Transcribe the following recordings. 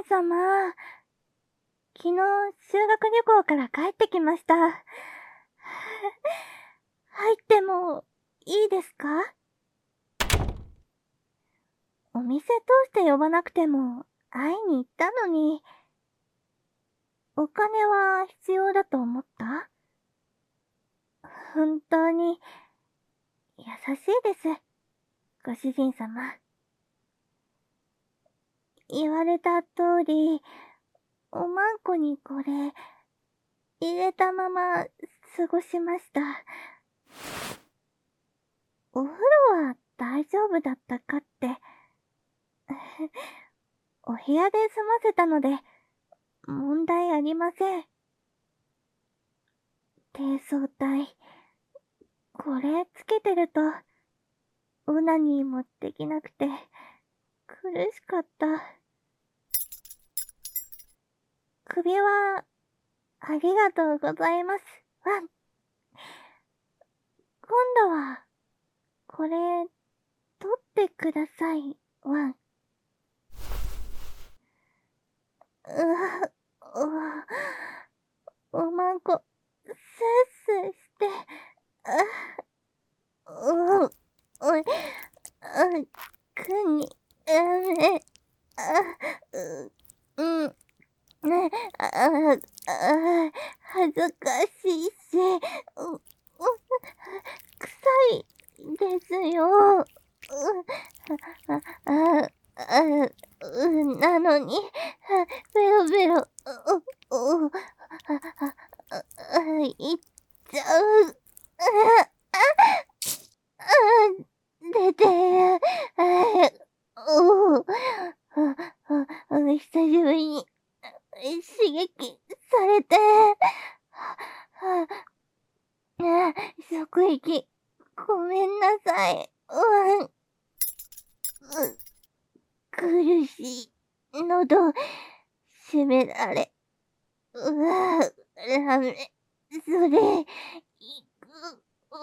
様。昨日、修学旅行から帰ってきました。入っても、いいですか？お店通して呼ばなくても、会いに行ったのに。お金は必要だと思った？本当に、優しいです。ご主人様。言われた通り、おまんこにこれ、入れたまま過ごしました。お風呂は大丈夫だったかって。お部屋で済ませたので、問題ありません。低層体、これつけてると、オナニーもできなくて、苦しかった。首は、ありがとうございます、ワン。今度は、これ、取ってください、ワン。おまんこ、せっせして、くに、恥ずかしいし、臭いですよ。なのに、ベロベロ、いっちゃう。出てる。久しぶりに刺激されて、職域、ごめんなさい。苦しい。喉、締められ。ダメ。それ、いく。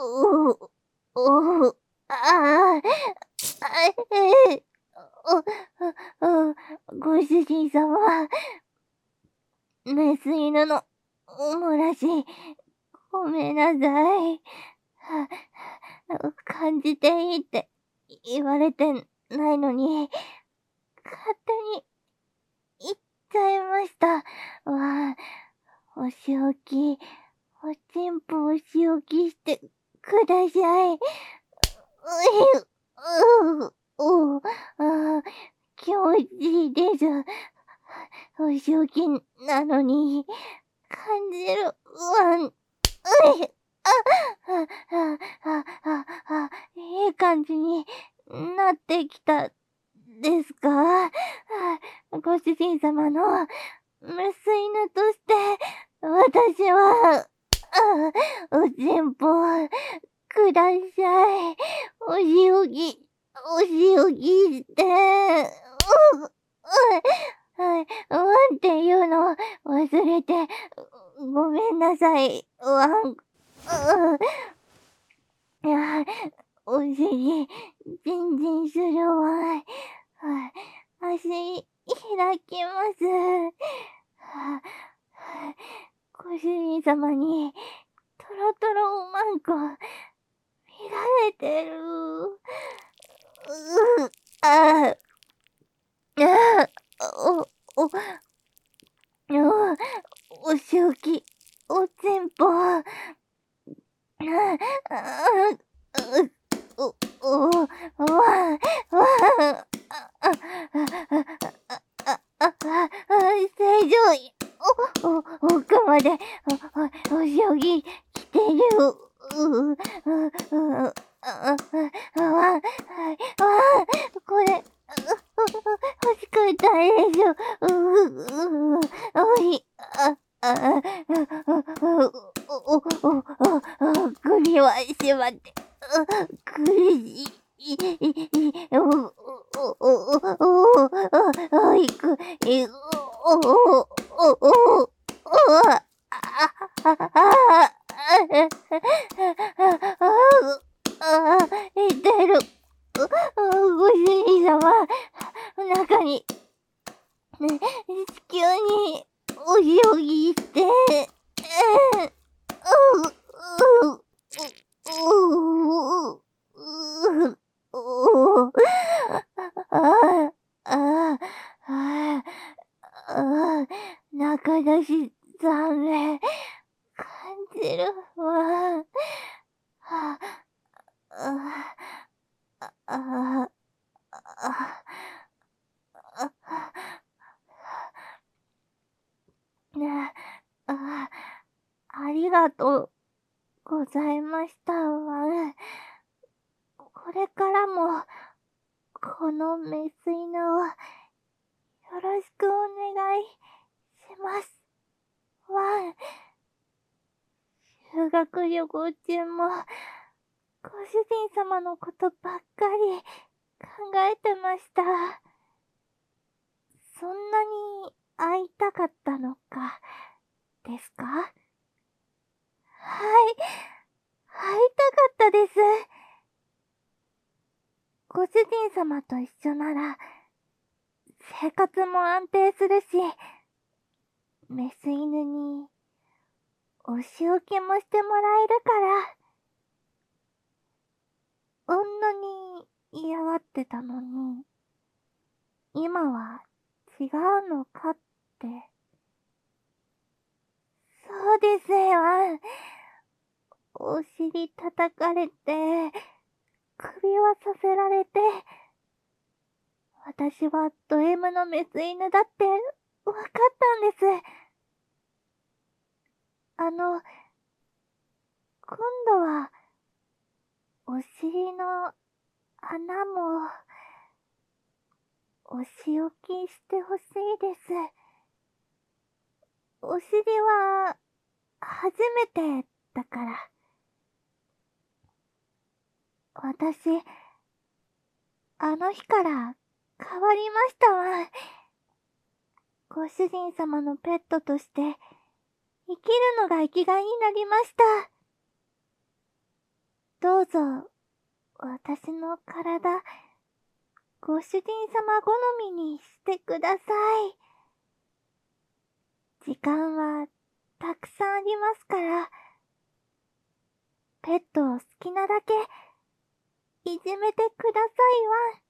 ご主人様、メス犬のおもらし、ごめんなさい。感じていいって言われてないのに、勝手に言っちゃいました。お仕置き、おちんぽお仕置きしてください。気持ちいいです。お仕置きなのに、感じる。いい感じになってきたですか？ご主人様のメス犬として、私は、おちんぽください。お仕置きして、っていうの忘れて、ごめんなさい、お尻、全然するわ。足、開きます。ご主人様に、トロトロおまんこ、見られてる。お仕置き、おちんぽ。正常位、奥まで、お仕置き来てる。これ、欲しかったでしょ。首は縛って、苦しい。痛いる。ご主人様、中に、 残念。感じるわ。はあ、あ、あ、あ、ねあ、ありがとうございましたわ。これからも、このメス犬をよろしくお願いします。わ。修学旅行中も、ご主人様のことばっかり考えてました。そんなに会いたかったのか、ですか？はい、会いたかったです。ご主人様と一緒なら、生活も安定するし、メス犬に、お仕置きもしてもらえるから、あんなに嫌がってたのに、今は違うのかって。そうですよ。お尻叩かれて、首輪させられて、私はド M のメス犬だってわかったんです。今度は、お尻の穴も、お仕置きしてほしいです。お尻は、初めてだから。私、あの日から変わりましたわ。ご主人様のペットとして、生きるのが生きがいになりました。どうぞ、私の体、ご主人様好みにしてください。時間はたくさんありますから、ペットを好きなだけいじめてくださいわ。